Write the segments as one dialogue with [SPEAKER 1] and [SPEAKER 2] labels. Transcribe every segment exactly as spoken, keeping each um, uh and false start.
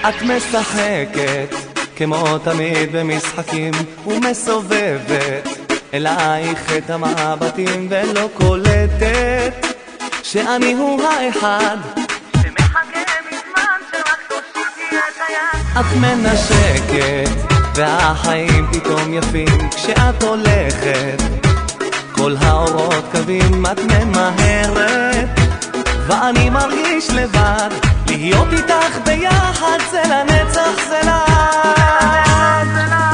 [SPEAKER 1] את משחקת כמו תמיד במשחקים ומסובבת אלייך את המבטים ולא קולטת שאני הוא האחד
[SPEAKER 2] שמחכה מזמן שרק תושיטי את היד.
[SPEAKER 1] את מנשקת והחיים פתאום יפים כשאת הולכת כל האורות קווים את ממהרת ואני מרגיש לבד להיות איתך ביחד זה לנצח זה לעד.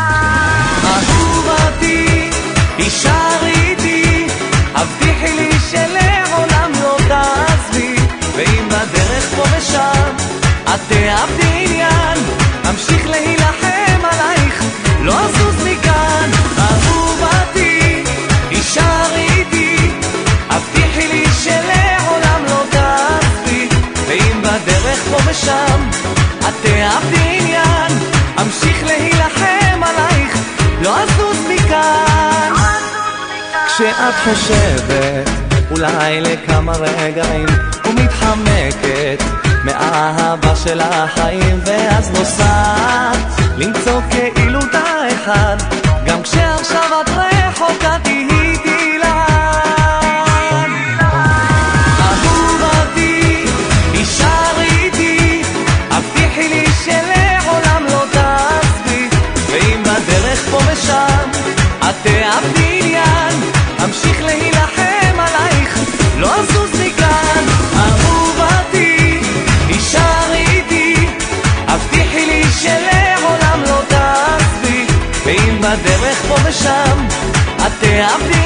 [SPEAKER 1] אהובתי תישאר איתי הבטיחי לי שלעולם לא תעזבי ואם בדרך פה ושם את תאבדי עניין אמשיך להילחם עלייך לא אזוז מכאן. אהובתי תישאר איתי הבטיחי לי שלעולם לא תעזבי ואם בדרך פה ושם את תאבדי עניין אמשיך להילחם עלייך לא אזוז מכאן. כשאת חושבת אולי לכמה רגעים ומתחמקת מאהבה של החיים ואז נוסעת למצוא כאילו את האחד גם כשעכשיו את רחוקה תהיתי לאן. אהובתי תישאר איתי הבטיחי לי שלעולם לא תעזבי ואם בדרך פה ושם את תאבדי עניין אמשיך להילחם עלייך לא אזוז מכאן. אהובתי תישאר איתי הבטיחי לי שלעולם לא תעזבי ואם בדרך פה ושם את תאבדי